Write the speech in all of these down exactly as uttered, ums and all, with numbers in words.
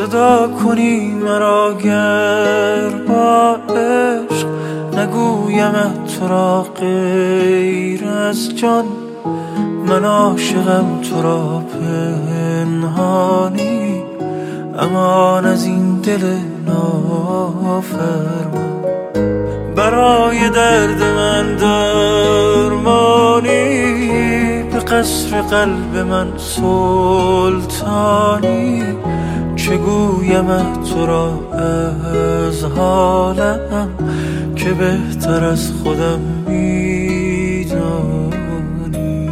صدا کنی مرا گر با عشق نگویم تو را غیر از جان. من عاشقم تو را پنهانی، امان از این دل نافرمان. برای درد من درمانی، به قصر قلب من سلطانی. چه گویم تو را از حالم که بهتر از خودم میدانی.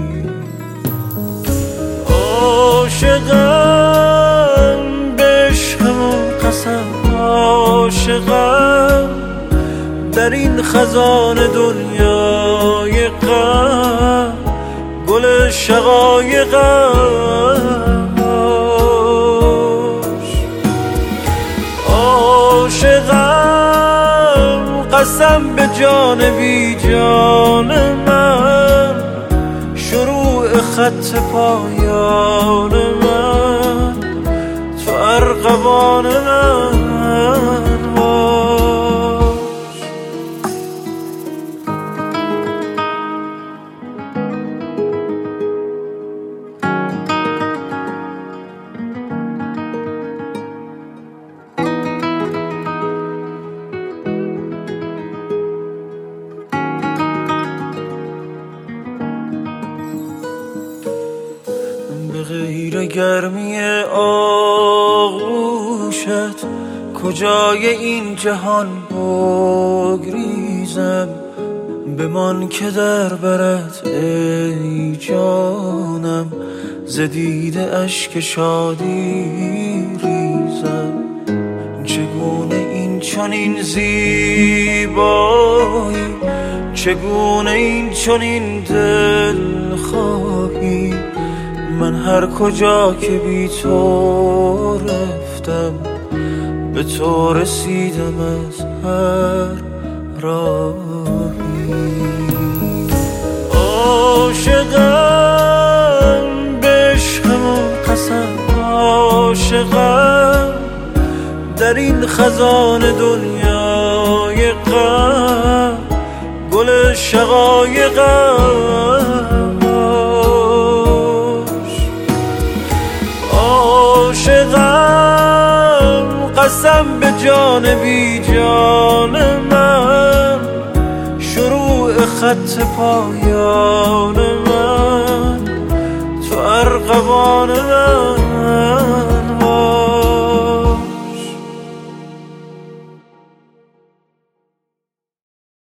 عاشقم به عشقم قسم، عاشقم در این خزان دنیای غم، گل شقایقم عاشقم. قسم به جان بی جان من، شروع خط پایان من، تو ارغوان من به غیر گرمی آغوشت کجای این جهان بگریزم. بمان که در برت ای جانم، ز دیده اشک شادی ریزم. چگونه این چنین زیبایی، چگونه این چنین دل خواهی. من هر کجا که بی تو رفتم، به تو رسیدم از هر راهی. عاشقم به عشقم قسم، عاشقم در این خزان دنیای غم، گل شقایقم عاشقم. قسم به جان بی جان من، شروع خط پایان من، تو ارغوان من